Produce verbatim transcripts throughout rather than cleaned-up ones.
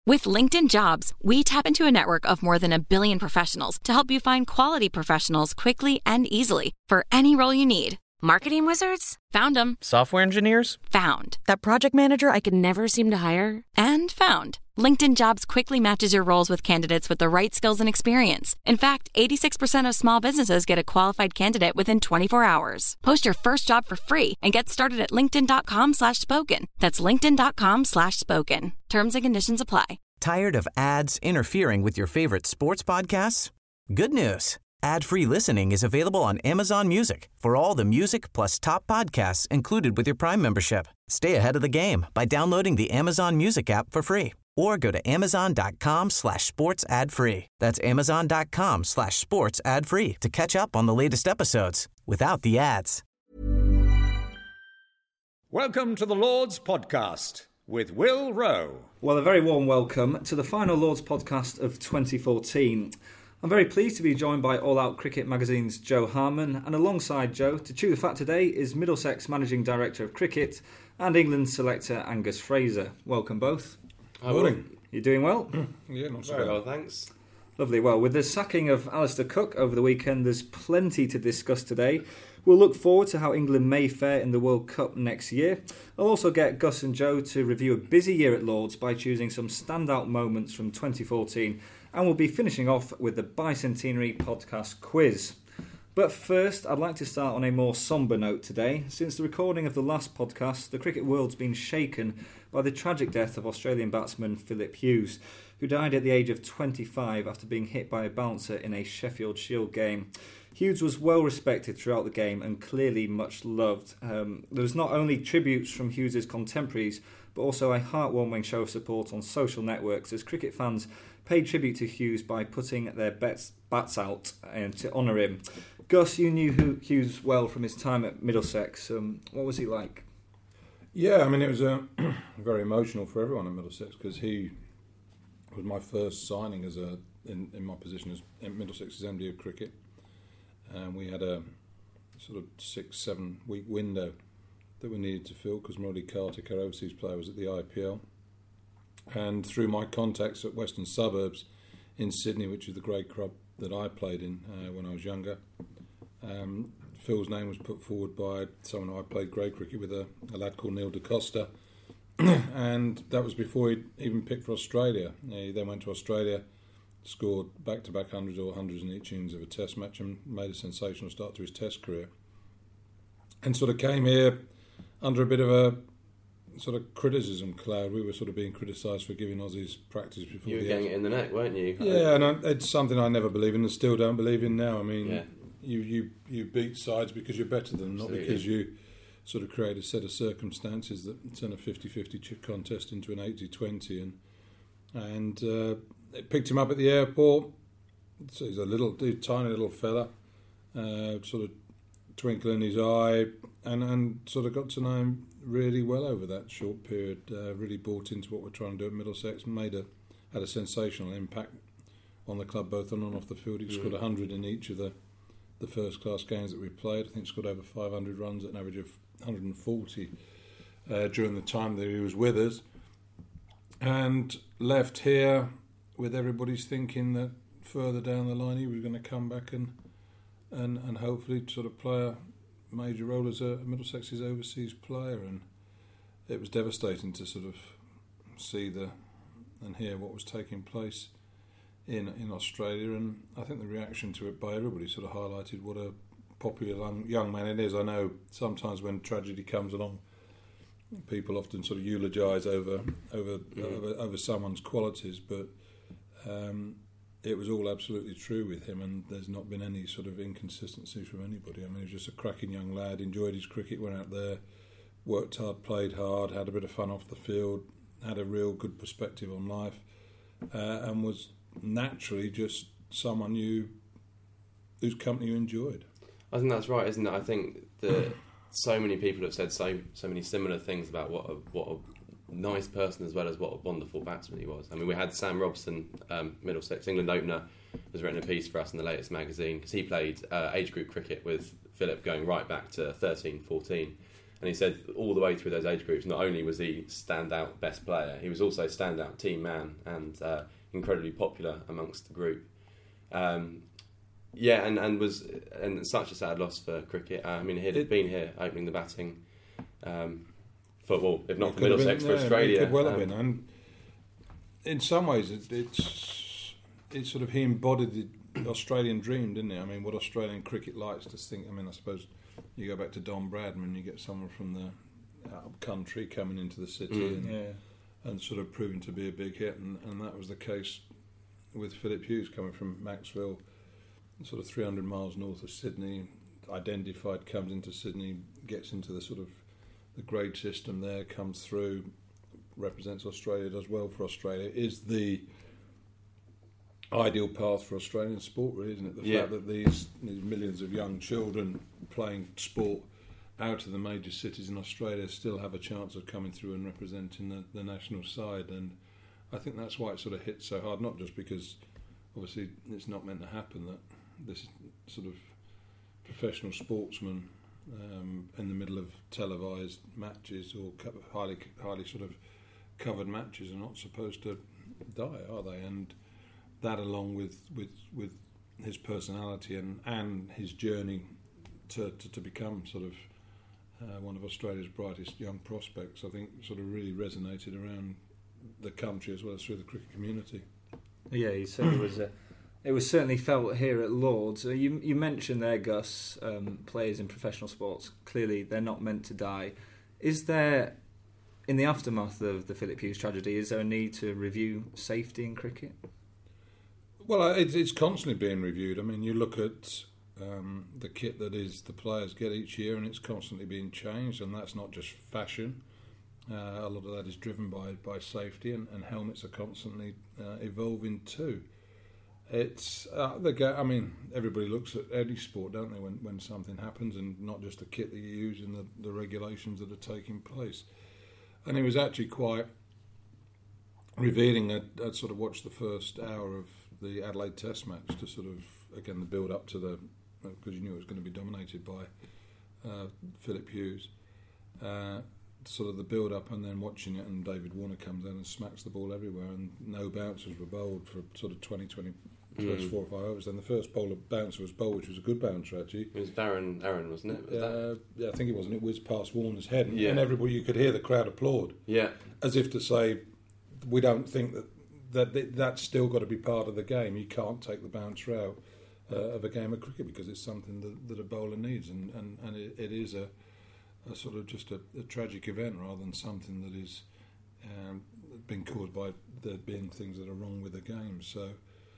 With LinkedIn Jobs, we tap into a network of more than a billion professionals to help you find quality professionals quickly and easily for any role you need. Marketing wizards? Found them. Software engineers? Found. That project manager I could never seem to hire? And found. LinkedIn Jobs quickly matches your roles with candidates with the right skills and experience. In fact, eighty-six percent of small businesses get a qualified candidate within twenty-four hours. Post your first job for free and get started at linkedin.com slash spoken. That's linkedin.com slash spoken. Terms and conditions apply. Tired of ads interfering with your favorite sports podcasts? Good news. Ad-free listening is available on Amazon Music for all the music plus top podcasts included with your Prime membership. Stay ahead of the game by downloading the Amazon Music app for free or go to amazon.com slash sports ad free. That's amazon.com slash sports ad free to catch up on the latest episodes without the ads. Welcome to the Lords Podcast with Will Rowe. Well, a very warm welcome to the final Lords Podcast of twenty fourteen. I'm very pleased to be joined by All Out Cricket Magazine's Joe Harman, and alongside Joe, to chew the fat today, is Middlesex Managing Director of Cricket and England selector Angus Fraser. Welcome both. Hi, morning. You doing well? Yeah, not so very well, thanks. Lovely. Well, with the sacking of Alistair Cook over the weekend, there's plenty to discuss today. We'll look forward to how England may fare in the World Cup next year. I'll also get Gus and Joe to review a busy year at Lords by choosing some standout moments from twenty fourteen, and we'll be finishing off with the Bicentenary Podcast quiz. But first, I'd like to start on a more sombre note today. Since the recording of the last podcast, the cricket world's been shaken by the tragic death of Australian batsman Philip Hughes, who died at the age of twenty-five after being hit by a bouncer in a Sheffield Shield game. Hughes was well respected throughout the game and clearly much loved. Um, there was not only tributes from Hughes' contemporaries, but also a heartwarming show of support on social networks as cricket fans paid tribute to Hughes by putting their bets, bats out uh, to honour him. Gus, you knew Hughes well from his time at Middlesex. Um, what was he like? Yeah, I mean, it was uh, very emotional for everyone at Middlesex because he was my first signing as a in, in my position as Middlesex's M D of cricket. And we had a sort of six, seven week window that we needed to fill because Murray Kartik, our overseas player, was at the I P L. And through my contacts at Western Suburbs in Sydney, which is the grade club that I played in uh, when I was younger, um, Phil's name was put forward by someone who I played grade cricket with, a, a lad called Neil DaCosta. And that was before he'd even picked for Australia. He then went to Australia, scored back-to-back hundreds or hundreds in each innings of a test match and made a sensational start to his test career. And sort of came here under a bit of a sort of criticism cloud. We were sort of being criticised for giving Aussies practice before you were the getting it in the neck, weren't you? Yeah, and I, it's something I never believe in and still don't believe in now. I mean, yeah. you, you, you beat sides because you're better than them, not Absolutely. because you sort of create a set of circumstances that turn a fifty-fifty contest into an eighty-twenty. And, and uh, it picked him up at the airport. So he's a little, tiny little fella, uh, sort of twinkle in his eye, and, and sort of got to know him really well over that short period. Uh, really bought into what we're trying to do at Middlesex and made a had a sensational impact on the club both on and off the field. He mm. scored one hundred in each of the, the first class games that we played. I think he scored over five hundred runs at an average of one hundred forty uh, during the time that he was with us, and left here with everybody's thinking that further down the line he was going to come back and and, and hopefully sort of play a major role as a Middlesex's overseas player. And it was devastating to sort of see the and hear what was taking place in in Australia, and I think the reaction to it by everybody sort of highlighted what a popular young, young man it is. I know sometimes when tragedy comes along, people often sort of eulogise over over, yeah. over over someone's qualities, but um, it was all absolutely true with him, and there's not been any sort of inconsistency from anybody. I mean, he was just a cracking young lad, enjoyed his cricket, went out there, worked hard, played hard, had a bit of fun off the field, had a real good perspective on life, uh, and was naturally just someone you whose company you enjoyed. I think that's right, isn't it? I think that so many people have said so so many similar things about what a, what a nice person as well as what a wonderful batsman he was. I mean, we had Sam Robson, um, Middlesex England opener, has written a piece for us in the latest magazine because he played uh, age group cricket with Philip going right back to thirteen, fourteen. And he said all the way through those age groups, not only was he standout best player, he was also standout team man and uh, incredibly popular amongst the group. Um, yeah, and, and was and such a sad loss for cricket. Uh, I mean, he'd it, been here opening the batting um, for, well, if not for Middlesex, been, for yeah, Australia. It could well um, have been. And in some ways, it, it's it's sort of he embodied the Australian dream, didn't he? I mean, what Australian cricket likes to think. I mean, I suppose you go back to Don Bradman, you get someone from the out of country coming into the city mm. and, yeah. and sort of proving to be a big hit, and, and that was the case with Philip Hughes coming from Maxwell, sort of three hundred miles north of Sydney, identified, comes into Sydney, gets into the sort of the grade system there, comes through, represents Australia, does well for Australia, is the ideal path for Australian sport, really, isn't it? The yeah. fact that these, these millions of young children playing sport out of the major cities in Australia still have a chance of coming through and representing the, the national side, and I think that's why it sort of hits so hard, not just because obviously it's not meant to happen that this sort of professional sportsman um, in the middle of televised matches or highly highly sort of covered matches are not supposed to die, are they? And that, along with with, with his personality and, and his journey to, to, to become sort of uh, one of Australia's brightest young prospects, I think sort of really resonated around the country as well as through the cricket community. Yeah, he certainly was. A, it was certainly felt here at Lords. Uh, you you mentioned there, Gus, um, players in professional sports. Clearly, they're not meant to die. Is there, in the aftermath of the Philip Hughes tragedy, is there a need to review safety in cricket? Well, it's, it's constantly being reviewed. I mean, you look at um, the kit that is the players get each year, and it's constantly being changed, and that's not just fashion. Uh, a lot of that is driven by, by safety, and, and helmets are constantly uh, evolving too. It's uh, the ga- I mean, everybody looks at any sport, don't they, when, when something happens, and not just the kit that you use and the, the regulations that are taking place. And it was actually quite revealing. I'd, I'd sort of watched the first hour of the Adelaide Test match to sort of, again, the build up to the, because you knew it was going to be dominated by uh, Philip Hughes. Uh, sort of the build up, and then watching it, and David Warner comes in and smacks the ball everywhere, and no bouncers were bowled for sort of twenty, twenty, mm. first four or five overs. Then the first bowler bouncer was bowled, which was a good bouncer actually. It was Darren Aaron, wasn't it? Was uh, that? Yeah, I think it was, and it whizzed past Warner's head, and, yeah. and everybody, you could hear the crowd applaud. Yeah, as if to say, we don't think that that that's still got to be part of the game. You can't take the bouncer out uh, of a game of cricket because it's something that, that a bowler needs, and and, and it, it is a. A sort of just a, a tragic event rather than something that is um, been caused by there being things that are wrong with the game. So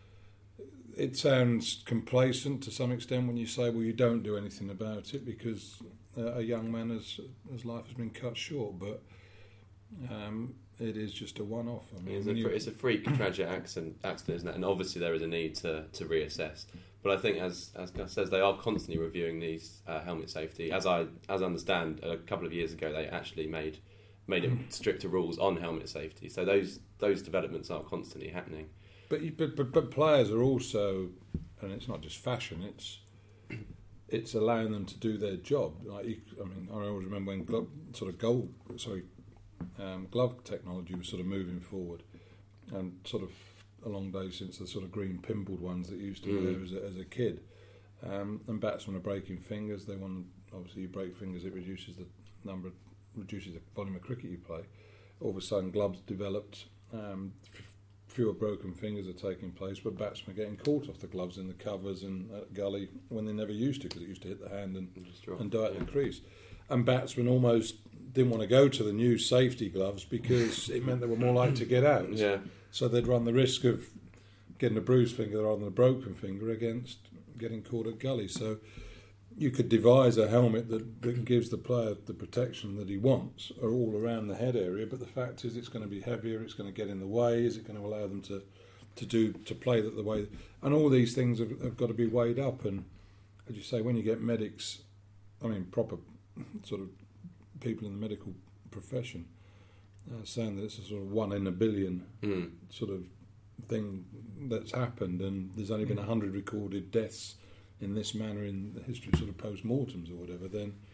it sounds complacent to some extent when you say, well, you don't do anything about it because uh, a young man has, his life has been cut short, but um, it is just a one-off. I mean, it's, a, you... it's a freak tragic accident, accident, isn't it? And obviously there is a need to, to reassess. But I think, as as Gus says, they are constantly reviewing these uh, helmet safety. As I as I understand, a couple of years ago they actually made made it stricter rules on helmet safety. So those those developments are constantly happening. But but but, but players are also, and it's not just fashion. It's it's allowing them to do their job. Like you, I mean, I always remember when glove, sort of gold, sorry, um, glove technology was sort of moving forward, and sort of. A long day since the sort of green pimpled ones that you used to wear mm. as, a, as a kid. Um, and batsmen are breaking fingers. They want, obviously, you break fingers, it reduces the number, reduces the volume of cricket you play. All of a sudden, gloves developed. Um, f- fewer broken fingers are taking place, but batsmen are getting caught off the gloves in the covers and at gully when they never used to, because it used to hit the hand and, and die at yeah. the crease. And batsmen almost didn't want to go to the new safety gloves because it meant they were more likely to get out. Yeah. So they'd run the risk of getting a bruised finger rather than a broken finger against getting caught at gully. So you could devise a helmet that, that gives the player the protection that he wants all around the head area, but the fact is it's going to be heavier, it's going to get in the way, is it going to allow them to, to do to play that the way... And all these things have, have got to be weighed up, and as you say, when you get medics, I mean proper sort of people in the medical profession, Uh, saying that it's a sort of one in a billion mm. sort of thing that's happened, and there's only been a hundred recorded deaths in this manner in the history of sort of post-mortems or whatever, then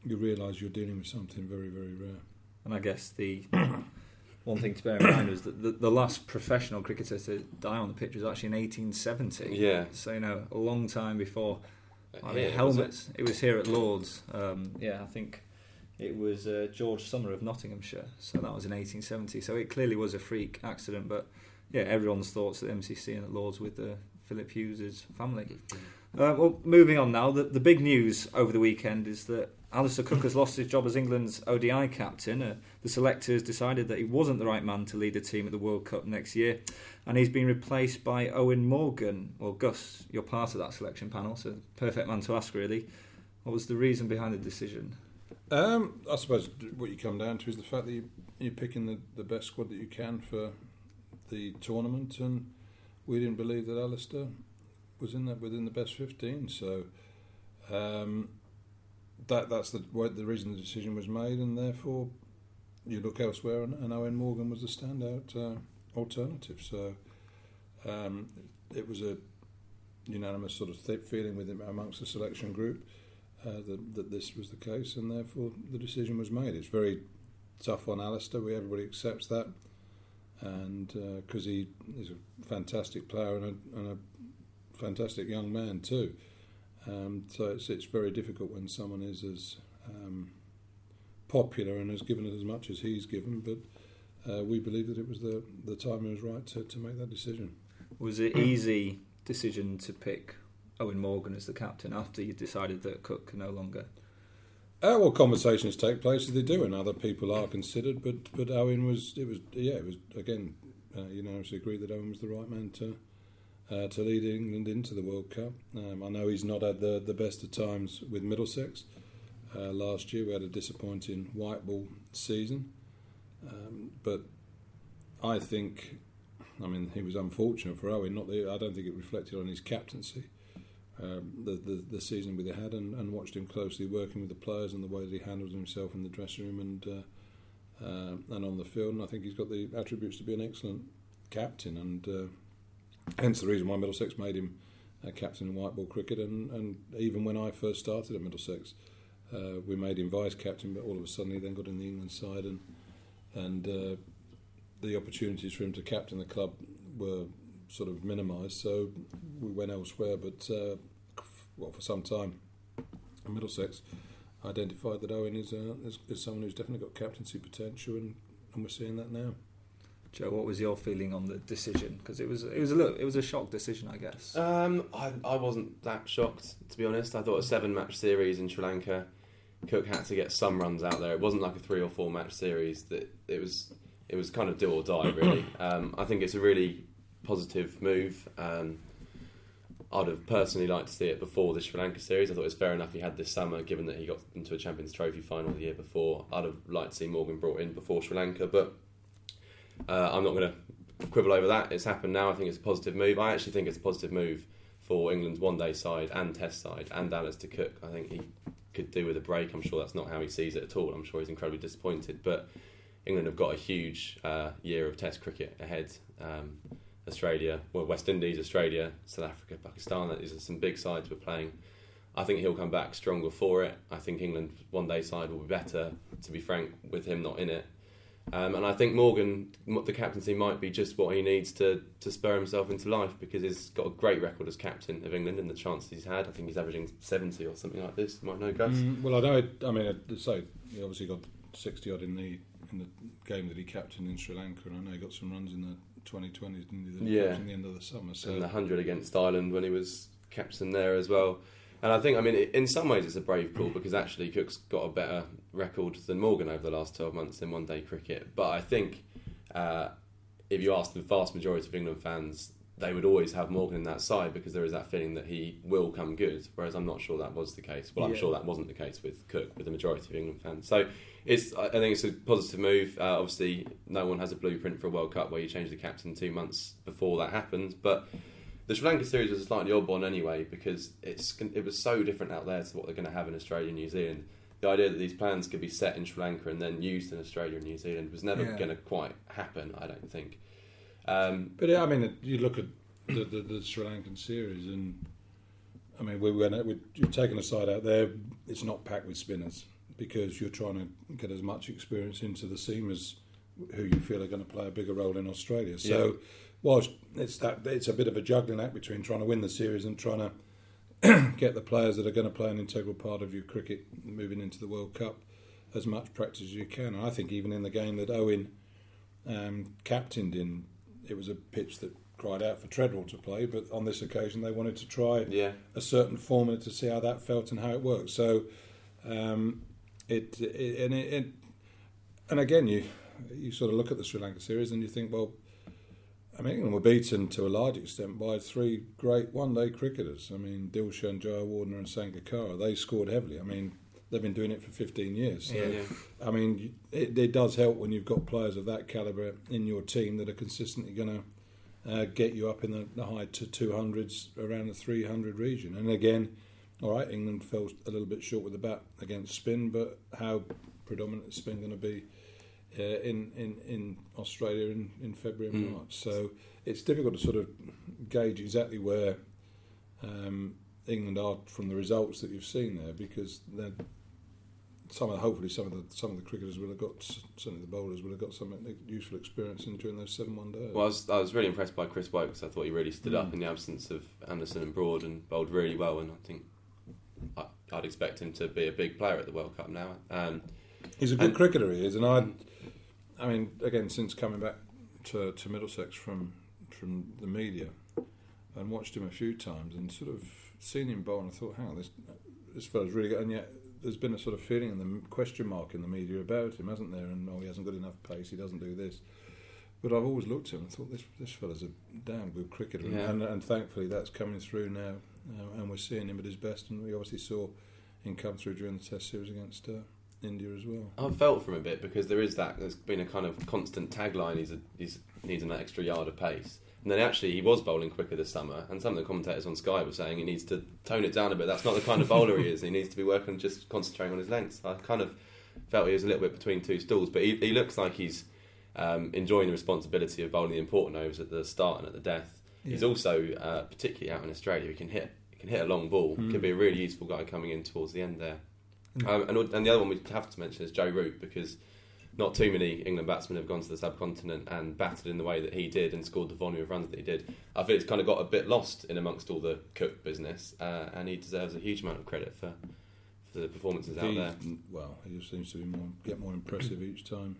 you realise you're dealing with something very, very rare. And I guess the one thing to bear in mind is that the, the last professional cricketer to die on the pitch was actually in eighteen seventy. Yeah. So, you know, a long time before I mean, Here, helmets. Was it? it was here at Lord's. Um, yeah, I think it was uh, George Summer of Nottinghamshire. So that was in eighteen seventy. So it clearly was a freak accident. But yeah, everyone's thoughts at M C C and at Lord's with uh, Philip Hughes' family. Uh, well, moving on now. The, the big news over the weekend is that Alistair Cook has lost his job as England's O D I captain. Uh, the selectors decided that he wasn't the right man to lead the team at the World Cup next year, and he's been replaced by Owen Morgan. Well, Gus, you're part of that selection panel, so perfect man to ask, really. What was the reason behind the decision? Um, I suppose what you come down to is the fact that you, you're picking the, the best squad that you can for the tournament, and we didn't believe that Alistair was in that within the best fifteen. So um, that that's the the reason the decision was made, and therefore you look elsewhere, and, and Owen Morgan was the standout uh, alternative. So um, it was a unanimous sort of th- feeling within amongst the selection group uh, that, that this was the case, and therefore the decision was made. It's very tough on Alistair. We everybody accepts that, and because uh, he is a fantastic player and a, and a fantastic young man too. Um, so it's it's very difficult when someone is as um, popular and has given it as much as he's given. But uh, we believe that it was the the time it was right to, to make that decision. Was it easy decision to pick Owen Morgan as the captain after you decided that Cook can no longer? Uh, well, conversations take place as they do, and other people are considered. But but Owen was it was yeah it was again uh, unanimously agreed that Owen was the right man to. Uh, to lead England into the World Cup. Um, I know he's not had the, the best of times with Middlesex. Uh, last year we had a disappointing white ball season. Um, but I think, I mean, he was unfortunate for Owen. Not that, I don't think it reflected on his captaincy. Um, the, the the season we had, and, and watched him closely working with the players and the way that he handles himself in the dressing room and uh, uh, and on the field. And I think he's got the attributes to be an excellent captain, and uh, hence the reason why Middlesex made him uh, captain in white ball cricket. And, and even when I first started at Middlesex, uh, we made him vice captain, but all of a sudden he then got in the England side, and and uh, the opportunities for him to captain the club were sort of minimised. So we went elsewhere. But uh, well, for some time, Middlesex identified that Owen is, uh, is is someone who's definitely got captaincy potential, and, and we're seeing that now. Joe, what was your feeling on the decision? Because it was it was a little, it was a shock decision, I guess. Um, I I wasn't that shocked, to be honest. I thought a seven match series in Sri Lanka, Cook had to get some runs out there. It wasn't like a three or four match series. That it was it was kind of do or die, really. um, I think it's a really positive move. Um, I'd have personally liked to see it before the Sri Lanka series. I thought it was fair enough he had this summer, given that he got into a Champions Trophy final the year before. I'd have liked to see Morgan brought in before Sri Lanka, but. Uh, I'm not going to quibble over that. It's happened now. I think it's a positive move. I actually think it's a positive move for England's one-day side and Test side and Alistair Cook. I think he could do with a break. I'm sure that's not how he sees it at all. I'm sure he's incredibly disappointed. But England have got a huge uh, year of Test cricket ahead. Um, Australia, well, West Indies, Australia, South Africa, Pakistan. These are some big sides we're playing. I think he'll come back stronger for it. I think England's one-day side will be better, to be frank, with him not in it. Um, and I think Morgan, the captaincy, might be just what he needs to, to spur himself into life, because he's got a great record as captain of England and the chances he's had. I think he's averaging seventy or something like this. You might know, Gus. Mm, well, I know. I mean, I'd say he obviously got sixty odd in the in the game that he captained in Sri Lanka, and I know he got some runs in the twenty twenties, didn't he? That he yeah. captained at the end of the summer. So. And the hundred against Ireland when he was captain there as well. And I think, I mean, in some ways it's a brave call, because actually Cook's got a better record than Morgan over the last twelve months in one-day cricket. But I think uh, if you ask the vast majority of England fans, they would always have Morgan in that side, because there is that feeling that he will come good, whereas I'm not sure that was the case. Well, I'm yeah. sure that wasn't the case with Cook, with the majority of England fans. So it's, I think it's a positive move. Uh, obviously, no one has a blueprint for a World Cup where you change the captain two months before that happens, but the Sri Lanka series was a slightly odd one anyway, because it's it was so different out there to what they're going to have in Australia and New Zealand. The idea that these plans could be set in Sri Lanka and then used in Australia and New Zealand was never yeah. going to quite happen, I don't think. Um, but yeah, I mean, you look at the, the, the Sri Lankan series, and I mean, we were we're, you're taking a side out there. It's not packed with spinners. because you're trying to get as much experience into the seam as who you feel are going to play a bigger role in Australia. So, yeah. whilst it's that, it's a bit of a juggling act between trying to win the series and trying to get the players that are going to play an integral part of your cricket moving into the World Cup as much practice as you can. And I think even in the game that Owen um, captained in, it was a pitch that cried out for Treadwell to play, but on this occasion they wanted to try yeah. a certain formula to see how that felt and how it worked. So, um, it, it and it, it and again you you sort of look at the Sri Lanka series and you think, well, I mean, England were beaten to a large extent by three great one-day cricketers. I mean, Dilshan, Jayawardene and Sangakkara. They scored heavily. I mean, they've been doing it for fifteen years. So, yeah, yeah. I mean, it, it does help when you've got players of that calibre in your team that are consistently going to uh, get you up in the, the high to two hundreds, around the three hundred region. And again, all right, England fell a little bit short with the bat against spin, but how predominant is spin going to be uh, in, in, in Australia in, in February and mm. March? So it's difficult to sort of gauge exactly where um, England are from the results that you've seen there, because some of the, hopefully some of the some of the cricketers will have got, certainly the bowlers will have got some useful experience in during those seven one days. Well, I was, I was really impressed by Chris Wokes. I thought he really stood mm. up in the absence of Anderson and Broad and bowled really well, and I think I, I'd expect him to be a big player at the World Cup now. Um, He's a good and, cricketer, he is, and I, I mean, again, since coming back to, to Middlesex from from the media, and watched him a few times, and sort of seen him bowl, and I thought, hang on, this this fella's really good, and yet there's been a sort of feeling and the question mark in the media about him, hasn't there? And oh, he hasn't got enough pace, he doesn't do this. But I've always looked at him and thought, this this fella's a damn good cricketer, yeah. and, and thankfully that's coming through now, uh, and we're seeing him at his best, and we obviously saw him come through during the Test series against Uh, India as well. I've felt from a bit, because there is that. There's been a kind of constant tagline. He's a, he's needs an extra yard of pace, and then actually he was bowling quicker this summer. And some of the commentators on Sky were saying he needs to tone it down a bit. That's not the kind of bowler he is. He needs to be working just concentrating on his lengths. I kind of felt he was a little bit between two stools, but he, he looks like he's um, enjoying the responsibility of bowling the important overs at the start and at the death. Yeah. He's also uh, particularly out in Australia. He can hit. He can hit a long ball. Mm. Could be a really useful guy coming in towards the end there. Um, and, and the other one we have to mention is Joe Root, because not too many England batsmen have gone to the subcontinent and batted in the way that he did and scored the volume of runs that he did. I think it's kind of got a bit lost in amongst all the Cook business, uh, and he deserves a huge amount of credit for, for the performances he, out there. Well, he just seems to be more, get more impressive each time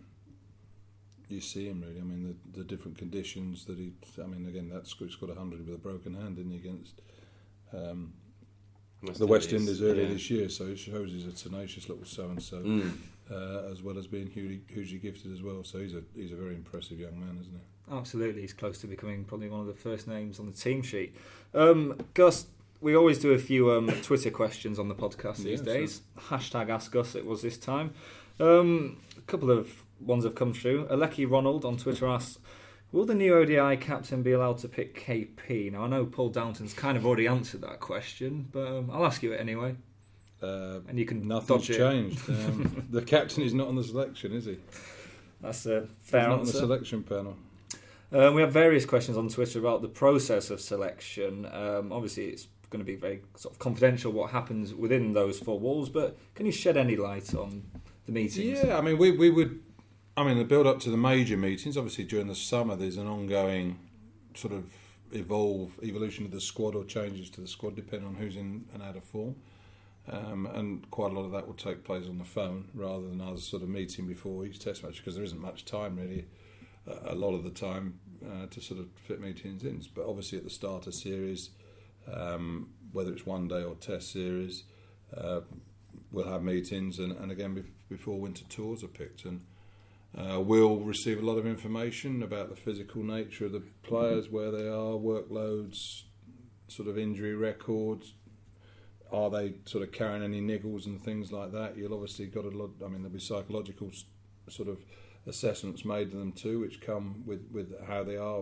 you see him, really. I mean, the, the different conditions that he... I mean, again, that's he scored one hundred with a broken hand, didn't he, against... Um, West the West Indies, Indies earlier yeah. this year, so it shows he's a tenacious little so-and-so, mm. uh, as well as being hugely, hugely gifted as well. So he's a he's a very impressive young man, isn't he? Absolutely, he's close to becoming probably one of the first names on the team sheet. Um, Gus, we always do a few um, Twitter questions on the podcast these yeah, days. Sure. Hashtag Ask Gus, it was this time. Um, a couple of ones have come through. Aleki Ronald on Twitter asks, will the new O D I captain be allowed to pick K P? Now, I know Paul Downton's kind of already answered that question, but um, I'll ask you it anyway. Uh, and you can nothing's changed. um, the captain is not on the selection, is he? That's a fair He's not answer. on the selection panel. Um, we have various questions on Twitter about the process of selection. Um, obviously, it's going to be very sort of confidential what happens within those four walls, but can you shed any light on the meetings? Yeah, I mean, we, we would... I mean, the build-up to the major meetings, obviously during the summer there's an ongoing sort of evolve evolution of the squad or changes to the squad depending on who's in and out of form. Um, and quite a lot of that will take place on the phone rather than us sort of meeting before each test match, because there isn't much time really, uh, a lot of the time, uh, to sort of fit meetings in. But obviously at the start of series, um, whether it's one day or test series, uh, we'll have meetings, and, and again bef- before winter tours are picked. And Uh, we'll receive a lot of information about the physical nature of the players, where they are, workloads, sort of injury records. Are they sort of carrying any niggles and things like that? You'll obviously got a lot. I mean, there'll be psychological sort of assessments made to them too, which come with, with how they are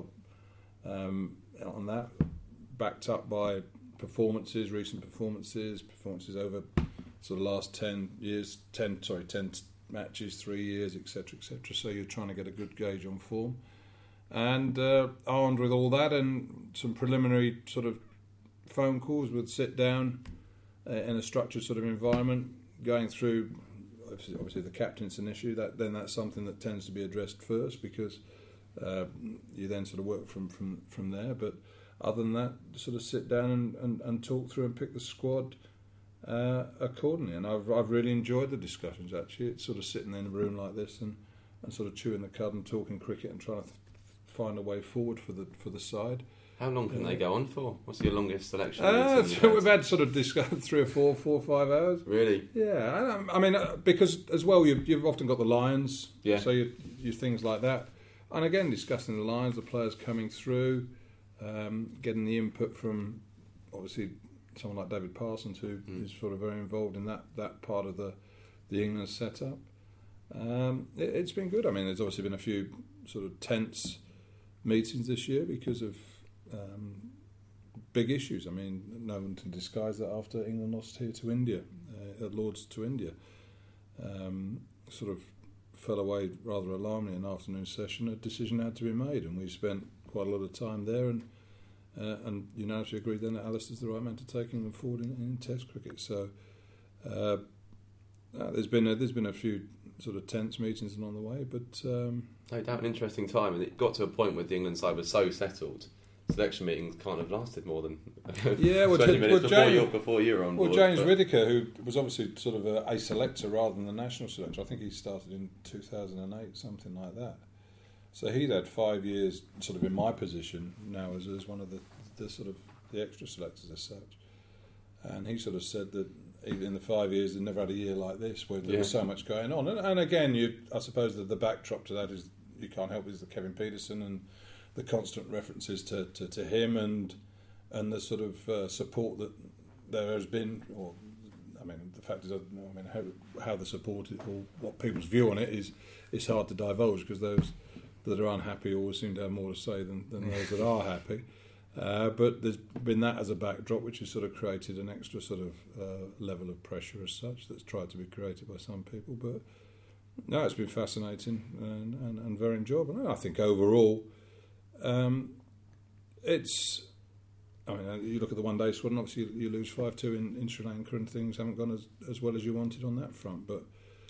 um, on that, backed up by performances, recent performances, performances over sort of last ten years, ten sorry ten. matches, three years, et cetera, et cetera. So you're trying to get a good gauge on form. And uh, armed with all that and some preliminary sort of phone calls, we'd sit down uh, in a structured sort of environment, going through obviously, obviously the captain's an issue. That then that's something that tends to be addressed first because uh, you then sort of work from, from, from there. But other than that, sort of sit down and, and, and talk through and pick the squad uh, accordingly. And I've I've really enjoyed the discussions. Actually, it's sort of sitting in a room like this and, and sort of chewing the cud and talking cricket and trying to th- find a way forward for the for the side. How long can uh, they go on for? What's your longest selection? Uh, so we've had sort of discussed three or four, four or five hours. Really? Yeah, I, I mean, uh, because as well, you've, you've often got the lines, yeah. so you, you things like that. And again, discussing the lines, the players coming through, um, getting the input from, obviously, someone like David Parsons, who mm. is sort of very involved in that, that part of the, the England setup. Um, it, it's been good. I mean, there's obviously been a few sort of tense meetings this year because of um, big issues. I mean, no one can disguise that after England lost here to India, uh, at Lord's to India, um, sort of fell away rather alarmingly in an afternoon session. A decision had to be made, and we spent quite a lot of time there, and uh, and unanimously agreed then that Alistair's the right man to take England forward in, in Test cricket. So uh, uh, there's been a, there's been a few sort of tense meetings along the way, but um, no doubt an interesting time. And it got to a point where the England side was so settled. Selection meetings can't have lasted more than yeah, well, twenty minutes well, before, James, you, before you were on well, board. James but. Whittaker, who was obviously sort of a, a selector rather than the national selector, I think he started in two thousand eight, something like that. So he'd had five years sort of in my position now as, as one of the, the sort of the extra selectors as such. And he sort of said that even in the five years, they'd never had a year like this where there yeah. was so much going on. And, and again, you, I suppose that the backdrop to that is you can't help is the Kevin Peterson and the constant references to, to, to him and and the sort of uh, support that there has been. Or I mean, the fact is, I mean, how, how the support is, or what people's view on it is, is hard to divulge because those that are unhappy always seem to have more to say than, than those that are happy. Uh, but there's been that as a backdrop, which has sort of created an extra sort of uh, level of pressure as such that's tried to be created by some people. But no, it's been fascinating and, and, and very enjoyable. And I think overall, um, it's. I mean, you look at the one-day squad, and obviously you lose five two in, in Sri Lanka, and things haven't gone as, as well as you wanted on that front. But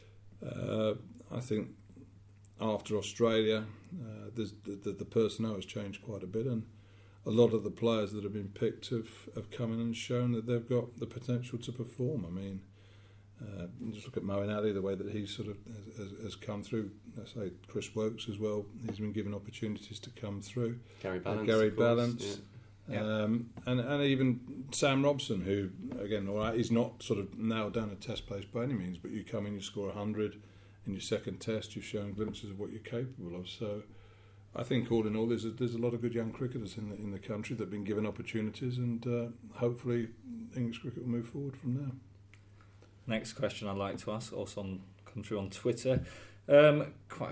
uh, I think after Australia, uh, the, the, the personnel has changed quite a bit, and a lot of the players that have been picked have, have come in and shown that they've got the potential to perform. I mean, uh, just look at Moeen Ali, the way that he sort of has, has come through. I say Chris Wokes as well. He's been given opportunities to come through. Gary Balance. Uh, Gary of course, Balance. Yeah. Um, and, and even Sam Robson, who, again, all right, he's not sort of nailed down a test place by any means, but you come in, you score one hundred in your second test, you've shown glimpses of what you're capable of. So I think all in all, there's a, there's a lot of good young cricketers in the, in the country that have been given opportunities, and uh, hopefully English cricket will move forward from there. Next question I'd like to ask, also on, come through on Twitter. Um, quite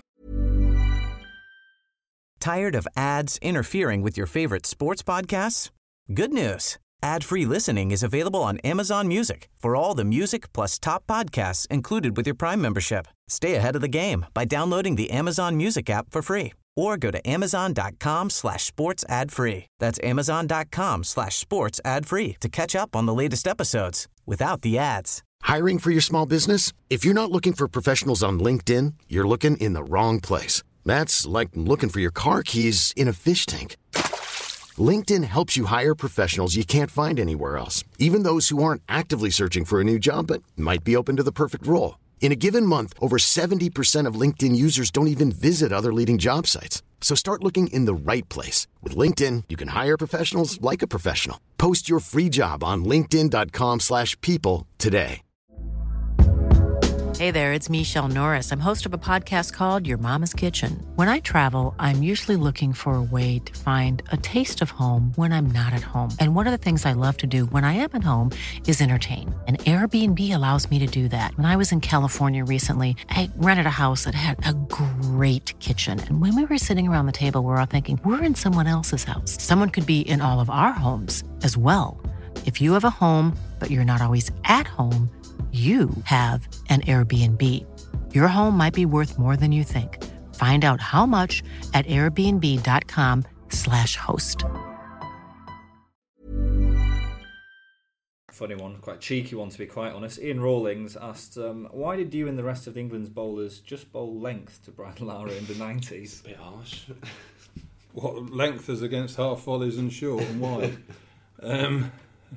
Tired of ads interfering with your favorite sports podcasts? Good news. Ad-free listening is available on Amazon Music for all the music plus top podcasts included with your Prime membership. Stay ahead of the game by downloading the Amazon Music app for free or go to amazon.com slash sports ad free. That's amazon.com slash sports ad free to catch up on the latest episodes without the ads. Hiring for your small business? If you're not looking for professionals on LinkedIn, you're looking in the wrong place. That's like looking for your car keys in a fish tank. LinkedIn helps you hire professionals you can't find anywhere else, even those who aren't actively searching for a new job but might be open to the perfect role. In a given month, over seventy percent of LinkedIn users don't even visit other leading job sites. So start looking in the right place. With LinkedIn, you can hire professionals like a professional. Post your free job on linkedin.com slash people today. Hey there, it's Michelle Norris. I'm host of a podcast called Your Mama's Kitchen. When I travel, I'm usually looking for a way to find a taste of home when I'm not at home. And one of the things I love to do when I am at home is entertain. And Airbnb allows me to do that. When I was in California recently, I rented a house that had a great kitchen. And when we were sitting around the table, we were all thinking, we're in someone else's house. Someone could be in all of our homes as well. If you have a home, but you're not always at home, you have an Airbnb. Your home might be worth more than you think. Find out how much at airbnb.com slash host. funny one, quite a cheeky one to be quite honest. Ian Rawlings asked, um, why did you and the rest of England's bowlers just bowl length to Brian Lara in the nineties? A bit harsh. What length is against half volleys and short and wide? um,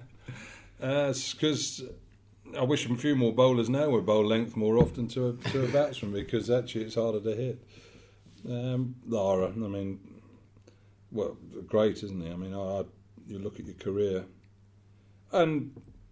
uh, because I wish a few more bowlers now would bowl length more often to a, to a batsman, because actually it's harder to hit. Um, Lara, I mean, well, great, isn't he? I mean, I, you look at your career, and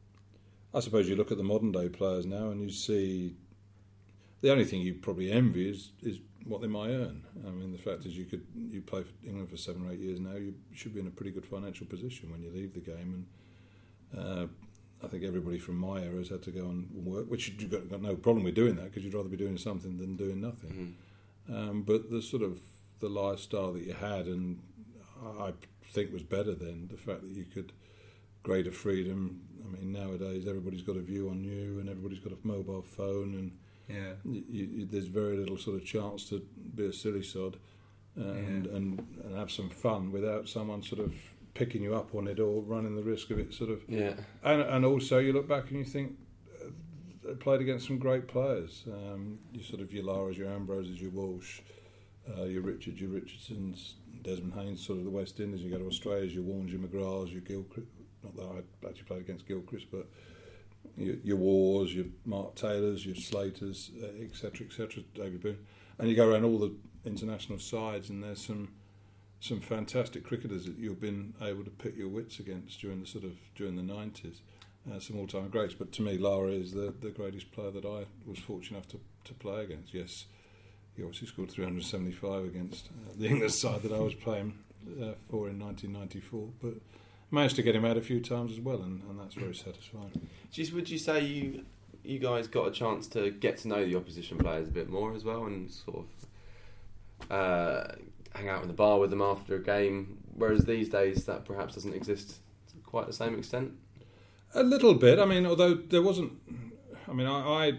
I suppose you look at the modern day players now, and you see the only thing you probably envy is is what they might earn. I mean, the fact is, you could you play for England for seven or eight years now, you should be in a pretty good financial position when you leave the game. And uh, I think everybody from my era has had to go and work, which you've got, got no problem with doing that, because you'd rather be doing something than doing nothing. Mm-hmm. Um, but the sort of the lifestyle that you had, and I think was better then, the fact that you could greater freedom. I mean, nowadays everybody's got a view on you, and everybody's got a mobile phone, and yeah, you, you, there's very little sort of chance to be a silly sod and, yeah. and and have some fun without someone sort of picking you up on it or running the risk of it sort of. Yeah. And and also you look back and you think uh, they played against some great players. Um, you sort of your Laras, your Ambroses, your Walsh, uh, your Richards, your Richardsons, Desmond Haynes, sort of the West Indies. You go to Australia, your Warnes, your McGraths, your Gilchrist. Not that I actually played against Gilchrist, but your, your Wars, your Mark Taylors, your Slaters, et cetera, et cetera, David Boone, and you go around all the international sides, and there's some some fantastic cricketers that you've been able to pit your wits against during the sort of during the nineties. Uh, some all-time greats, but to me, Lara is the, the greatest player that I was fortunate enough to, to play against. Yes, he obviously scored three hundred seventy-five against uh, the English side that I was playing uh, for in nineteen ninety-four, but managed to get him out a few times as well, and, and that's very satisfying. Just, would you say you you guys got a chance to get to know the opposition players a bit more as well, and sort of uh, hang out in the bar with them after a game, whereas these days that perhaps doesn't exist to quite the same extent? A little bit. I mean, although there wasn't. I mean, I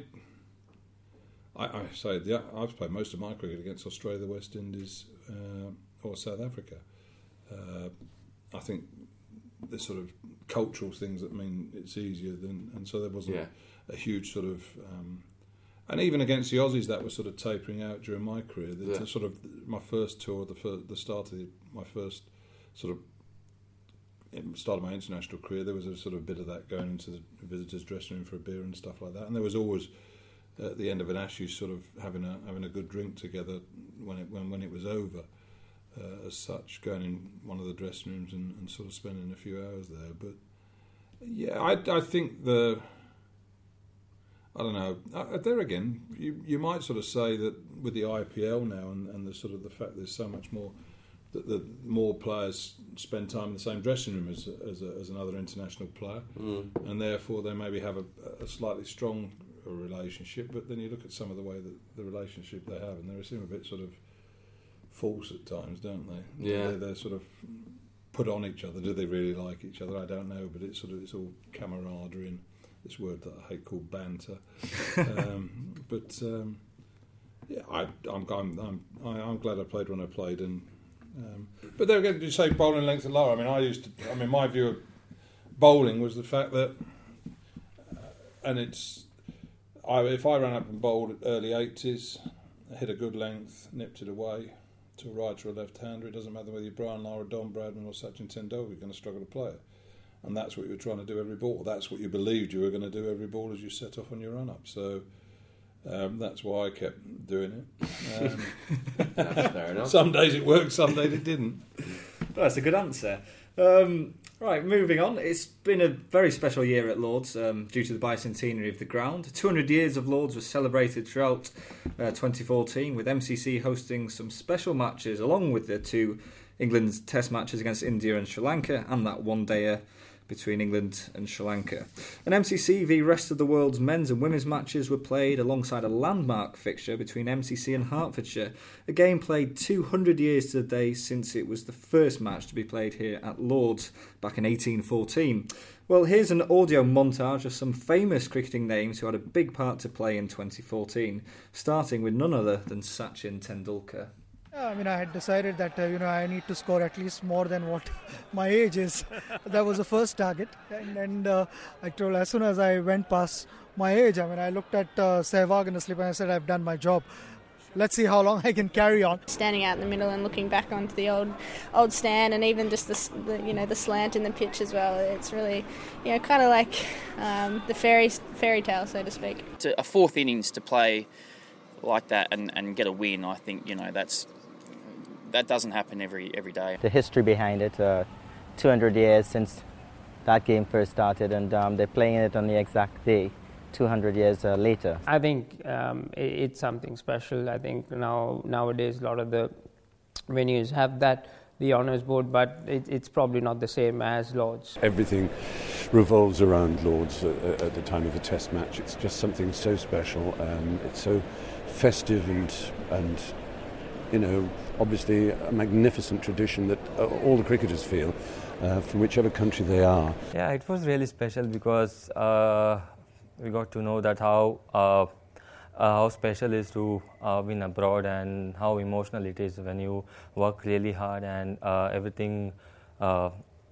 I, I say yeah, I've played most of my cricket against Australia, the West Indies, uh, or South Africa. Uh, I think there's sort of cultural things that mean it's easier than, and so there wasn't yeah. a huge sort of, um, and even against the Aussies that was sort of tapering out during my career. The, yeah. the sort of my first tour, the first, the start of the, my first sort of start of my international career, there was a sort of bit of that going into the visitors' dressing room for a beer and stuff like that, and there was always at the end of an Ashes sort of having a having a good drink together when it when when it was over. Uh, as such, going in one of the dressing rooms and, and sort of spending a few hours there. But yeah, I, I think the I don't know. Uh, there again, you you might sort of say that with the I P L now and, and the sort of the fact there's so much more that the more players spend time in the same dressing room as as, a, as another international player, mm. and therefore they maybe have a, a slightly strong relationship. But then you look at some of the way that the relationship they have, and they seem a bit sort of false at times, don't they? Yeah, they're, they're sort of put on each other. Do they really like each other? I don't know, but it's sort of it's all camaraderie and this word that I hate called banter. um, but um, yeah, I, I'm I'm I'm I'm glad I played when I played. And um, but there again, you say bowling length and lower. I mean, I used to. I mean, my view of bowling was the fact that, uh, and it's, I if I ran up and bowled early eighties, hit a good length, nipped it away to a right or a left-hander, it doesn't matter whether you're Brian Lara, Don Bradman or Sachin Tendulkar, you're going to struggle to play it. And that's what you were trying to do every ball. That's what you believed you were going to do every ball as you set off on your run-up. So um, that's why I kept doing it. Um, that's fair enough. Some days it worked, some days it didn't. That's a good answer. Um, right, moving on. It's been a very special year at Lords um, due to the bicentenary of the ground. two hundred years of Lords was celebrated throughout uh, twenty fourteen, with M C C hosting some special matches along with the two England's test matches against India and Sri Lanka, and that one-dayer between England and Sri Lanka. And M C C v rest of the world's men's and women's matches were played alongside a landmark fixture between M C C and Hertfordshire, a game played two hundred years to the day since it was the first match to be played here at Lords back in eighteen fourteen. Well, here's an audio montage of some famous cricketing names who had a big part to play in twenty fourteen, starting with none other than Sachin Tendulkar. I mean, I had decided that, uh, you know, I need to score at least more than what my age is. That was the first target. And, and uh, I told, as soon as I went past my age, I mean, I looked at uh, Sehwag in the slip and I said, I've done my job. Let's see how long I can carry on. Standing out in the middle and looking back onto the old old stand, and even just the, the you know the slant in the pitch as well. It's really, you know, kind of like um, the fairy fairy tale, so to speak. To a fourth innings to play like that and, and get a win, I think, you know, that's that doesn't happen every every day. The history behind it, uh, two hundred years since that game first started, and um, they're playing it on the exact day. two hundred years uh, later. I think um, it, it's something special. I think now nowadays a lot of the venues have that, the honours board, but it, it's probably not the same as Lord's. Everything revolves around Lord's uh, at the time of a test match. It's just something so special. Um, it's so festive and, and, you know, obviously a magnificent tradition that uh, all the cricketers feel uh, from whichever country they are. Yeah, it was really special because uh, we got to know that how uh, uh, how special it is to uh, win abroad, and how emotional it is when you work really hard and uh, everything uh,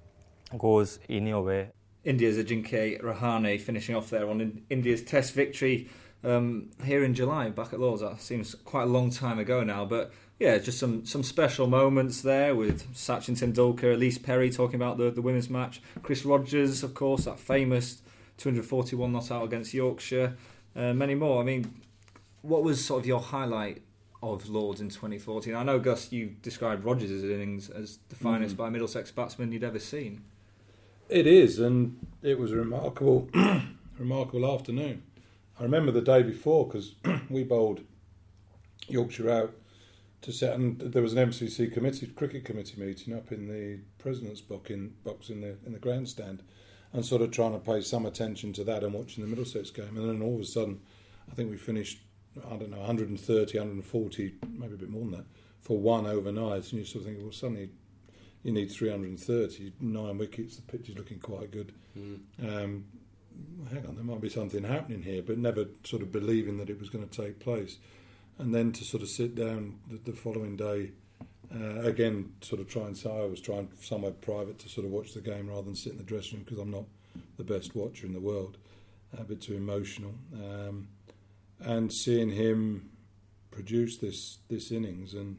goes in your way. India's Ajinkya Rahane finishing off there on in India's Test victory um, here in July, back at Lord's. That seems quite a long time ago now, but yeah, just some, some special moments there with Sachin Tendulkar, Elise Perry talking about the, the women's match, Chris Rogers, of course, that famous two hundred forty-one not out against Yorkshire, uh, many more. I mean, what was sort of your highlight of Lord's in twenty fourteen? I know, Gus, you described Rogers' innings as the finest mm. by a Middlesex batsman you'd ever seen. It is, and it was a remarkable, remarkable afternoon. I remember the day before, because we bowled Yorkshire out to set, and there was an M C C committee, cricket committee meeting up in the President's box in, box in the in the grandstand, and sort of trying to pay some attention to that and watching the Middlesex game. And then all of a sudden, I think we finished, I don't know, one hundred thirty, one hundred forty, maybe a bit more than that, for one overnight. And you sort of think, well, suddenly you need three hundred thirty, nine wickets, the pitch is looking quite good. Mm. Um, hang on, there might be something happening here, but never sort of believing that it was going to take place. And then to sort of sit down the, the following day, Uh, again, sort of try and say I was trying somewhere private to sort of watch the game rather than sit in the dressing room, because I'm not the best watcher in the world, a bit too emotional. Um, and seeing him produce this this innings, and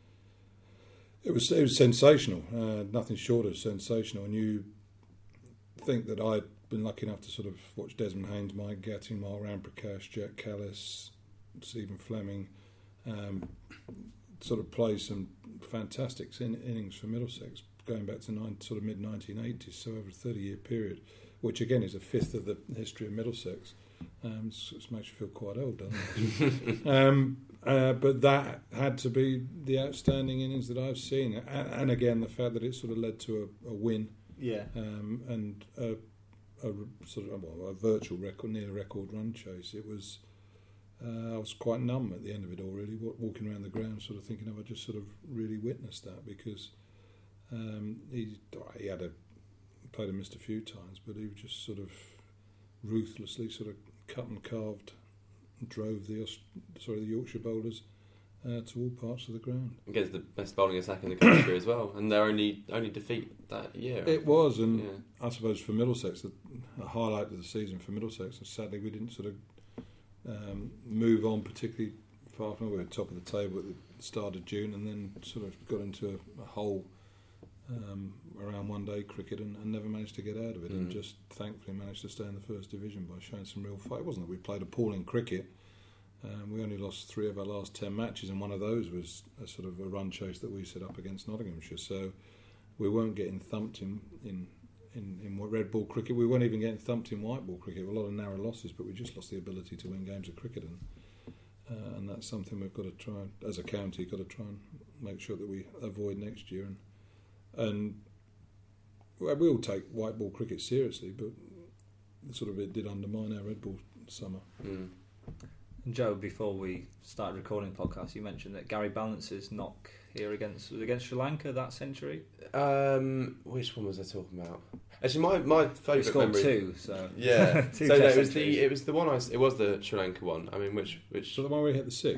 it was it was sensational, uh, nothing short of sensational. And you think that I'd been lucky enough to sort of watch Desmond Haynes, Mike Gatting, Mark Ramprakash, Jack Callis, Stephen Fleming, um, sort of play some fantastic in- innings for Middlesex going back to nine, sort of mid nineteen eighties, so over a thirty year period, which again is a fifth of the history of Middlesex. Um, it makes you feel quite old, doesn't it? um, uh, but that had to be the outstanding innings that I've seen, and, and again the fact that it sort of led to a, a win, yeah, um, and a, a sort of well, a virtual record, near record run chase. It was. Uh, I was quite numb at the end of it all, really, walking around the ground, sort of thinking, have I just sort of really witnessed that? Because um, he he had a played and missed a few times, but he just sort of ruthlessly sort of cut and carved, and drove the sorry the Yorkshire bowlers uh, to all parts of the ground. Against the best bowling attack in the country as well, and their only only defeat that year. It was, and yeah. I suppose for Middlesex, the, the highlight of the season for Middlesex, and sadly we didn't sort of Um, move on particularly far from. We were top of the table at the start of June, and then sort of got into a, a hole um, around one day cricket, and, and never managed to get out of it, mm. and just thankfully managed to stay in the first division by showing some real fight. It wasn't that we played appalling cricket. Um, we only lost three of our last ten matches, and one of those was a sort of a run chase that we set up against Nottinghamshire. So we weren't getting thumped in, in In, in red ball cricket. We weren't even getting thumped in white ball cricket. A lot of narrow losses, but we just lost the ability to win games of cricket, and uh, and that's something we've got to try and, as a county, got to try and make sure that we avoid next year. And and well, we all take white ball cricket seriously, but sort of it did undermine our red ball summer. Mm. And Joe, before we started recording the podcast, you mentioned that Gary Balance's knock here against was against Sri Lanka that century. Um, which one was I talking about? Actually, my my favourite he scored memory. two, so yeah. two so no, it was centuries. the it was the one I it was the Sri Lanka one. I mean, which which so the one where he hit the six.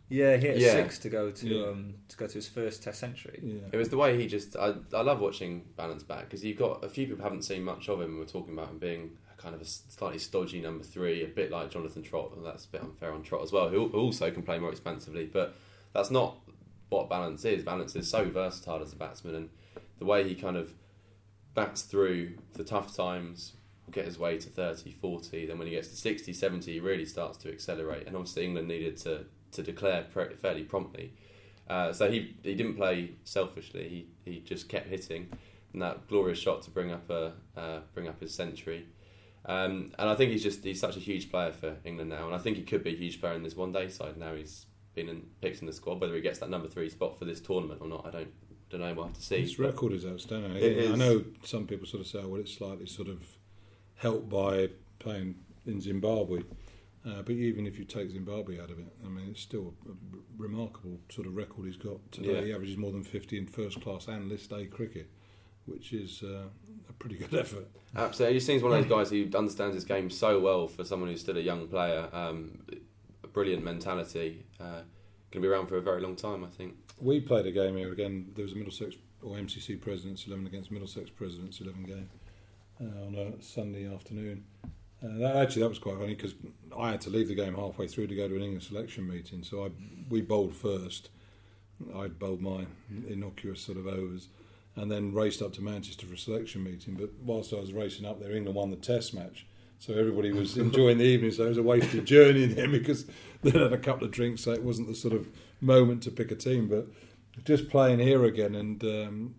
Yeah, he hit yeah. six to go to Yeah. um, to go to his first Test century. Yeah. It was the way he just. I, I love watching Balance back because you've got a few people haven't seen much of him. We're talking about him being kind of a slightly stodgy number three, a bit like Jonathan Trott, and that's a bit unfair on Trott as well, who also can play more expansively. But that's not what Balance is. Balance is so versatile as a batsman, and the way he kind of bats through the tough times, will get his way to thirty, forty, then when he gets to sixty, seventy, he really starts to accelerate. And obviously England needed to, to declare pre- fairly promptly. Uh, so he he didn't play selfishly, he, he just kept hitting, and that glorious shot to bring up a uh, bring up his century. Um, and I think he's just he's such a huge player for England now, and I think he could be a huge player in this one day side. Now he's been in, picked in the squad. Whether he gets that number three spot for this tournament or not, I don't don't know. We'll have to see. His record is outstanding. It is. I know some people sort of say, oh, well, it's slightly sort of helped by playing in Zimbabwe, uh, but even if you take Zimbabwe out of it, I mean, it's still a r- remarkable sort of record he's got today. Yeah. He averages more than fifty in first class and List A cricket, which is uh, a pretty good effort. Absolutely. He seems one of those guys who understands his game so well for someone who's still a young player. Um, a brilliant mentality. Uh, going to be around for a very long time, I think. We played a game here again. There was a Middlesex or M C C Presidents eleven against Middlesex Presidents eleven game uh, on a Sunday afternoon. Uh, that, actually, that was quite funny because I had to leave the game halfway through to go to an England selection meeting. So I we bowled first. I bowled my innocuous sort of overs, and then raced up to Manchester for a selection meeting. But whilst I was racing up there, England won the Test match. So everybody was enjoying the evening, so it was a wasted journey in there because they had a couple of drinks, so it wasn't the sort of moment to pick a team. But just playing here again, and um,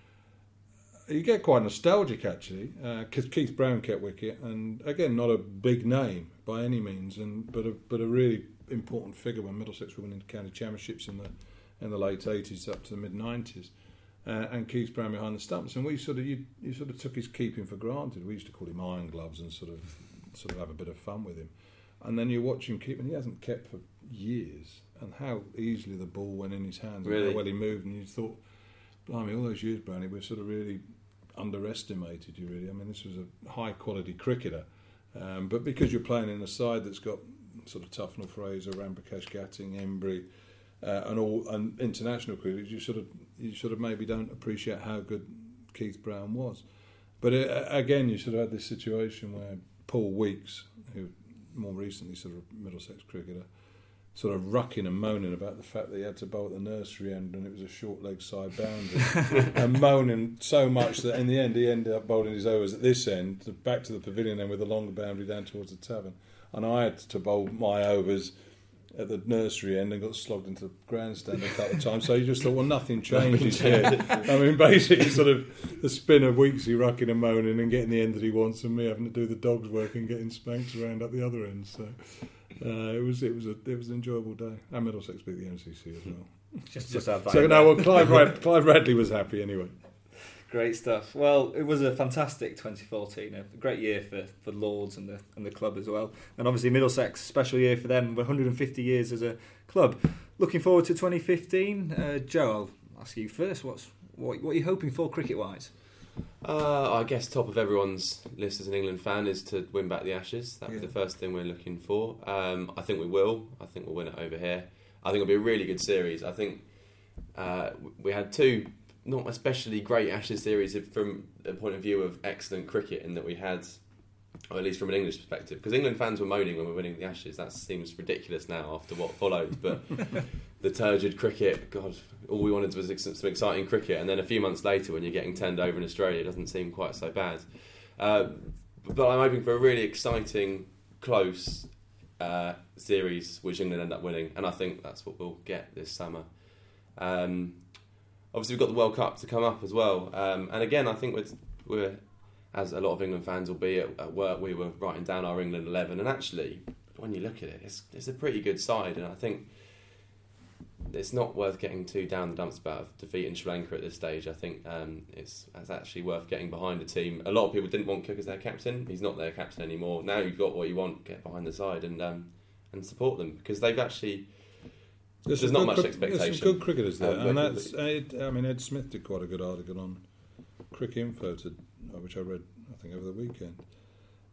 you get quite nostalgic actually, because uh, Keith Brown kept wicket, and again, not a big name by any means, and but a, but a really important figure when Middlesex were winning the county championships in the in the late eighties up to the mid nineties. Uh, and Keith Brown behind the stumps, and we sort of you, you sort of took his keeping for granted. We used to call him Iron Gloves and sort of sort of have a bit of fun with him. And then you watch him keep, and he hasn't kept for years. And how easily the ball went in his hands, Really? and how well he moved. And you thought, blimey, all those years, Brownie, we've sort of really underestimated you. Really, I mean, this was a high quality cricketer, um, but because you're playing in a side that's got sort of Tufnell, Fraser, Ramprakash, Gatting, Embry. Uh, and all and international cricket, you sort of you sort of maybe don't appreciate how good Keith Brown was. But it, again, you sort of had this situation where Paul Weeks, who more recently sort of Middlesex cricketer, sort of rucking and moaning about the fact that he had to bowl at the nursery end and it was a short leg side boundary, and moaning so much that in the end he ended up bowling his overs at this end, back to the pavilion end with a longer boundary down towards the tavern, and I had to bowl my overs at the nursery end and got slogged into the grandstand a couple of times. So you just thought, well, nothing changes here. I mean, basically, sort of the spin of Weeksy rucking and moaning and getting the end that he wants, and me having to do the dog's work and getting spanked around at the other end. So uh, it was it was a it was an enjoyable day. And Middlesex beat the M C C as well. just just so, so now, well, Clive, Rad, Clive Radley was happy anyway. Great stuff. Well, it was a fantastic twenty fourteen, a great year for, for Lords and the and the club as well. And obviously Middlesex, special year for them, one hundred fifty years as a club. Looking forward to twenty fifteen. Uh, Joe, I'll ask you first. What's what, what are you hoping for cricket-wise? Uh, I guess top of everyone's list as an England fan is to win back the Ashes. That'd Yeah. be the first thing we're looking for. Um, I think we will. I think we'll win it over here. I think it'll be a really good series. I think uh, we had two not especially great Ashes series from a point of view of excellent cricket, in that we had, or at least from an English perspective, because England fans were moaning when we were winning the Ashes. That seems ridiculous now after what followed, but the turgid cricket, God, all we wanted was some exciting cricket, and then a few months later when you're getting turned over in Australia, it doesn't seem quite so bad. Uh, but I'm hoping for a really exciting, close uh, series which England end up winning, and I think that's what we'll get this summer. Um, Obviously, we've got the World Cup to come up as well. Um, and again, I think we're, we're, as a lot of England fans will be at, at work, we were writing down our England eleven. And actually, when you look at it, it's, it's a pretty good side. And I think it's not worth getting too down the dumps about defeating Sri Lanka at this stage. I think um, it's, it's actually worth getting behind the team. A lot of people didn't want Cook as their captain. He's not their captain anymore. Now you've got what you want, get behind the side and um, and support them, because they've actually... There's, there's not much expectation. There's some good cricketers there, um, and that's. Ed, I mean, Ed Smith did quite a good article on Cricket Info, to, which I read, I think, over the weekend.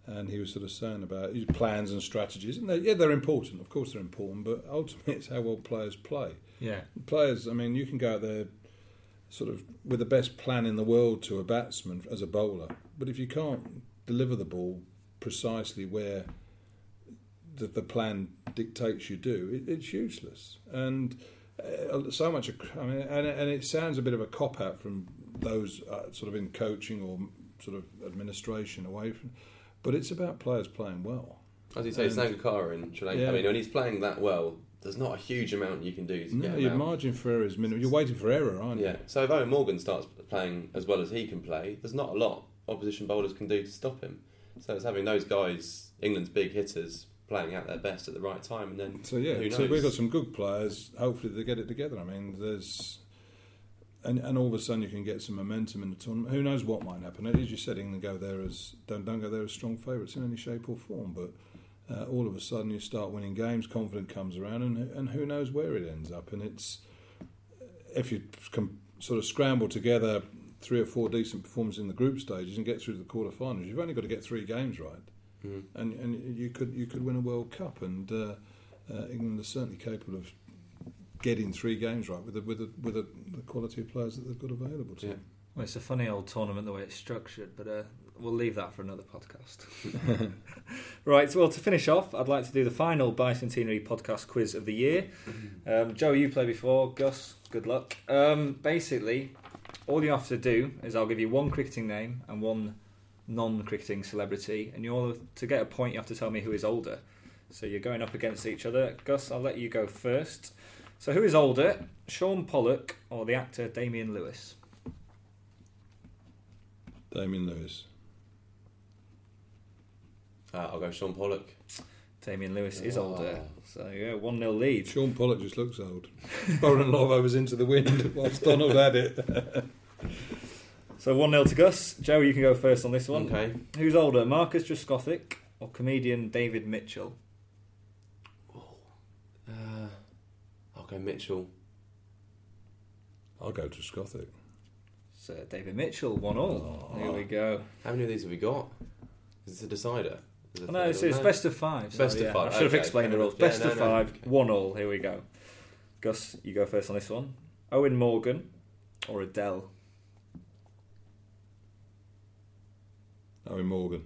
and he was sort of saying about his plans and strategies. And they, yeah, they're important. Of course, they're important, but ultimately, it's how well players play. Yeah, players. I mean, you can go out there sort of with the best plan in the world to a batsman as a bowler, but if you can't deliver the ball precisely where the, the plan dictates you do, it, it's useless. And uh, so much. I mean, and, and it sounds a bit of a cop out from those uh, sort of in coaching or sort of administration away from. But it's about players playing well. As you say, Sangakkara in Sri Lanka, yeah. I mean, when he's playing that well, there's not a huge amount you can do to no, get him your out. margin for error is minimal. You're waiting for error, aren't you? Yeah. So if Owen Morgan starts playing as well as he can play, there's not a lot opposition bowlers can do to stop him. So it's having those guys, England's big hitters, playing out their best at the right time, and then so yeah. who knows? So we've got some good players. Hopefully they get it together. I mean, there's. And, and all of a sudden you can get some momentum in the tournament. Who knows what might happen? As you said, England go there as don't don't go there as strong favourites in any shape or form. But uh, all of a sudden you start winning games, confidence comes around, and and who knows where it ends up. And it's if you can sort of scramble together three or four decent performances in the group stages and get through to the quarterfinals, you've only got to get three games right, mm. and and you could you could win a World Cup. And uh, uh, England are certainly capable of getting three games right with the, with the, with the, the quality of players that they've got available to them. Well, it's a funny old tournament the way it's structured, but uh, we'll leave that for another podcast. Right, so well, to finish off, I'd like to do the final Bicentenary podcast quiz of the year. Um, Joe, you played before. Gus, good luck. Um, basically, all you have to do is I'll give you one cricketing name and one non-cricketing celebrity, and you're to get a point you have to tell me who is older. So you're going up against each other. Gus, I'll let you go first. So who is older, Sean Pollock or the actor Damian Lewis? Damian Lewis. Uh, I'll go Sean Pollock. Damian Lewis is Oh. older. So yeah, one nil lead. Sean Pollock just looks old. Bowling Love was into the wind whilst Donald had it. So one nil to Gus. Joe, you can go first on this one. Okay. Who's older, Marcus Trescothick or comedian David Mitchell? Uh, I'll go Mitchell. I'll go to Trescothick. So David Mitchell, one all. Oh. Here we go. How many of these have we got? Is this a decider? Is it a Oh, no, third it's, or it's no? best of five. So, Best yeah, of five. I should have Okay, explained the fair rules. enough. Best Yeah, of no, no, five, okay. one all. Here we go. Gus, you go first on this one. Owen Morgan or Adele? Owen Morgan.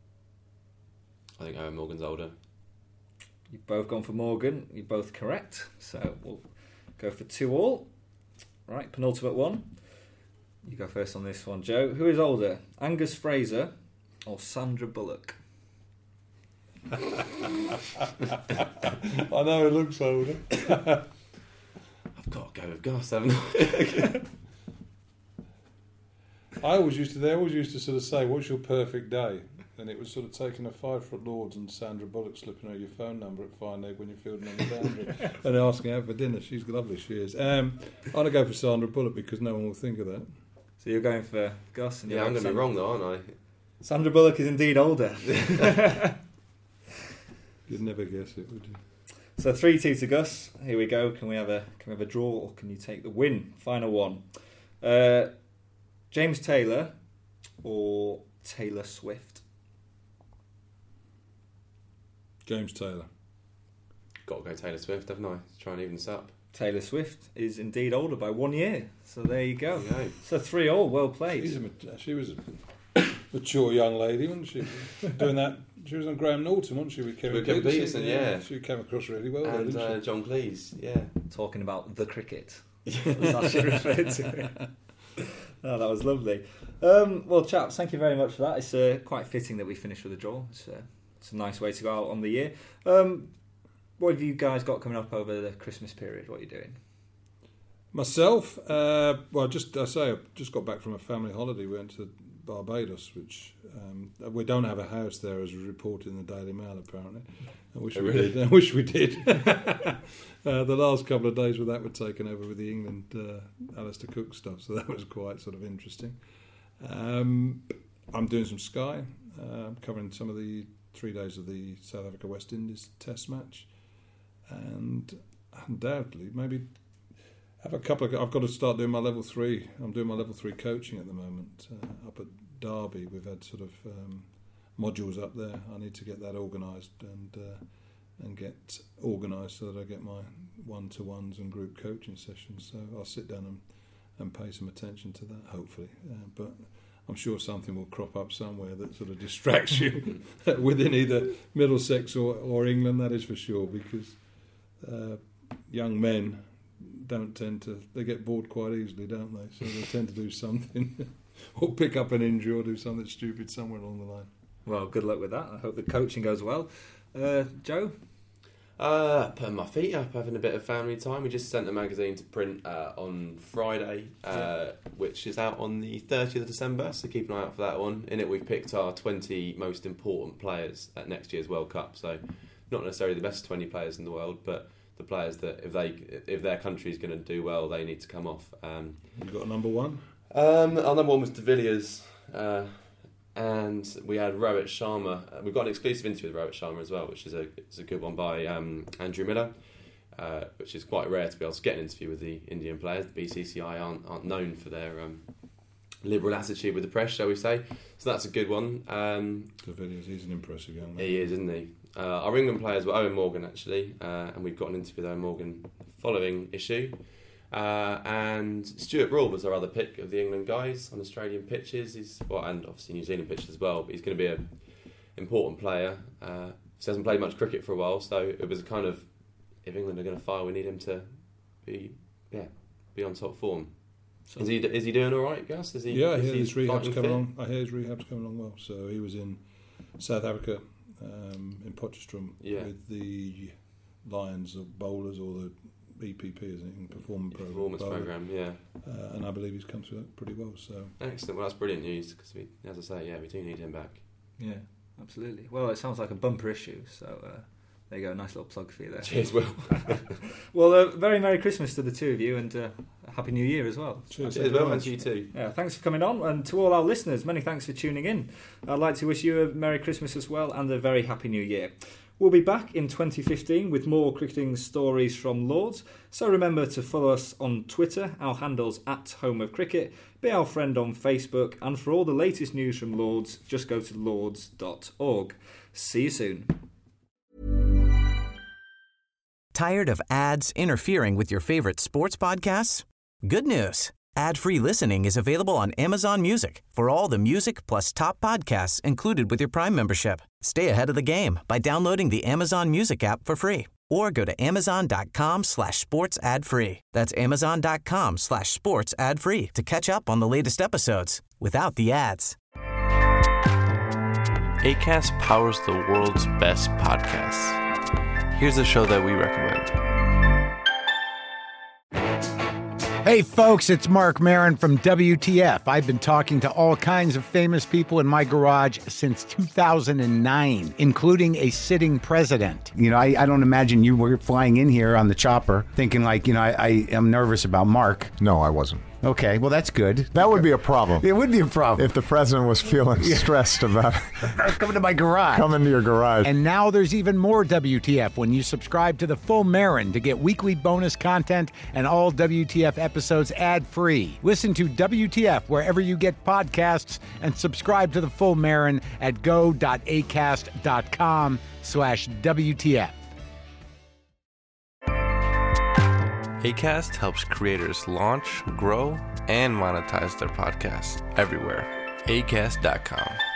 I think Owen Morgan's older. You've both gone for Morgan. You're both correct. So we'll go for two all. Right, penultimate one. You go first on this one, Joe. Who is older, Angus Fraser or Sandra Bullock? I know it looks older. I've got to go with Gus, haven't I? I always used to. They always used to sort of say, "What's your perfect day?" And it was sort of taking a five foot Lords and Sandra Bullock slipping her your phone number at Fine Egg when you're fielding on the boundary and asking out for dinner. She's lovely, she is. Um, I'm going to go for Sandra Bullock because no one will think of that. So you're going for Gus? And Yeah, you're I'm going to be Sandra- wrong though, aren't I? Sandra Bullock is indeed older. You'd never guess it, would you? So three two to Gus. Here we go. Can we have a can we have a draw or can you take the win? Final one. Uh, James Taylor or Taylor Swift? James Taylor. Got to go Taylor Swift, haven't I? To try and even this up. Taylor Swift is indeed older by one year. So there you go. There you go. So three all. Well played. She's a, mat- she was a mature young lady, wasn't she? Doing that. She was on Graham Norton, wasn't she? With Kevin, With Kevin Peterson, Peterson, yeah. She came across really well. there, And didn't uh, she? John Cleese, yeah. Talking about the cricket. That's how she referred to it. Oh, that was lovely. Um, well, chaps, thank you very much for that. It's uh, quite fitting that we finish with a draw. It's, uh, it's a nice way to go out on the year. Um, what have you guys got coming up over the Christmas period? What are you doing? Myself, uh, well, just I say, I just got back from a family holiday. We went to Barbados, which um, we don't have a house there, as was reported in the Daily Mail. Apparently, I wish Oh, we really? did. I wish we did. uh, the last couple of days with that were taken over with the England uh, Alistair Cook stuff, so that was quite sort of interesting. Um, I'm doing some Sky. Uh, I'm covering some of the three days of the South Africa West Indies Test match, and undoubtedly maybe. Have a couple of. I've got to start doing my level three. I'm doing my level three coaching at the moment uh, up at Derby. We've had sort of um, modules up there. I need to get that organised and uh, and get organised so that I get my one-to-ones and group coaching sessions. So I'll sit down and, and pay some attention to that, hopefully. Uh, but I'm sure something will crop up somewhere that sort of distracts you within either Middlesex or, or England, that is for sure, because uh, young men don't tend to, they get bored quite easily, don't they? So they tend to do something or pick up an injury or do something stupid somewhere along the line. Well, good luck with that. I hope the coaching goes well. Uh, Joe? Uh, putting my feet up, having a bit of family time. We just sent a magazine to print uh, on Friday, uh, which is out on the thirtieth of December, so keep an eye out for that one. In it, we've picked our twenty most important players at next year's World Cup. So not necessarily the best twenty players in the world, but the players that if they if their country is going to do well, they need to come off. Um, you got a number one? Um, our number one was De Villiers. Uh, And we had Rohit Sharma. We've got an exclusive interview with Rohit Sharma as well, which is a is a good one by um, Andrew Miller, uh, which is quite rare to be able to get an interview with the Indian players. The B C C I aren't aren't known for their um, liberal attitude with the press, shall we say? So that's a good one. Um, De Villiers, he's an impressive young man. He is, isn't he? Uh, our England players were Owen Morgan actually, uh, and we've got an interview with Owen Morgan following issue. Uh, and Stuart Broad was our other pick of the England guys on Australian pitches. He's well, and obviously New Zealand pitches as well. But he's going to be an important player. Uh, he hasn't played much cricket for a while, so it was a kind of if England are going to fire, we need him to be yeah be on top form. So is he is he doing all right, Gus? Is he? Yeah, is I hear his rehab's coming fit? along. I hear his rehab's coming along well. So he was in South Africa, um, in Potchefstroom, yeah. with the Lions of bowlers or the E P P, isn't it? Performance program. Performance program, yeah. Uh, and I believe he's come through that pretty well. So excellent. Well, that's brilliant news because we, as I say, yeah, we do need him back. Yeah, absolutely. Well, it sounds like a bumper issue. So uh, there you go, a nice little plug for you there. Cheers, Will. Well, uh, very Merry Christmas to the two of you, and uh, Happy New Year as well. Cheers, Cheers Will, and to you too. Yeah, thanks for coming on, and to all our listeners, many thanks for tuning in. I'd like to wish you a Merry Christmas as well, and a very Happy New Year. We'll be back in twenty fifteen with more cricketing stories from Lords, so remember to follow us on Twitter, our handle's at Home of Cricket, be our friend on Facebook, and for all the latest news from Lords, just go to lords dot org. See you soon. Tired of ads interfering with your favorite sports podcasts? Good news. Ad-free listening is available on Amazon Music for all the music plus top podcasts included with your Prime membership. Stay ahead of the game by downloading the Amazon Music app for free or go to amazon.com slash sports ad free. That's amazon.com slash sports ad free to catch up on the latest episodes without the ads. Acast powers the world's best podcasts. Here's a show that we recommend. Hey folks, it's Mark Maron from W T F. I've been talking to all kinds of famous people in my garage since two thousand nine, including a sitting president. You know, I, I don't imagine you were flying in here on the chopper thinking like, you know, I, I am nervous about Mark. No, I wasn't. Okay, well, that's good. That would be a problem. It would be a problem. If the president was feeling stressed about coming to my garage. Coming to your garage. And now there's even more W T F when you subscribe to the Full Marin to get weekly bonus content and all W T F episodes ad-free. Listen to W T F wherever you get podcasts and subscribe to the Full Marin at go.acast.com slash WTF. Acast helps creators launch, grow, and monetize their podcasts everywhere. acast dot com.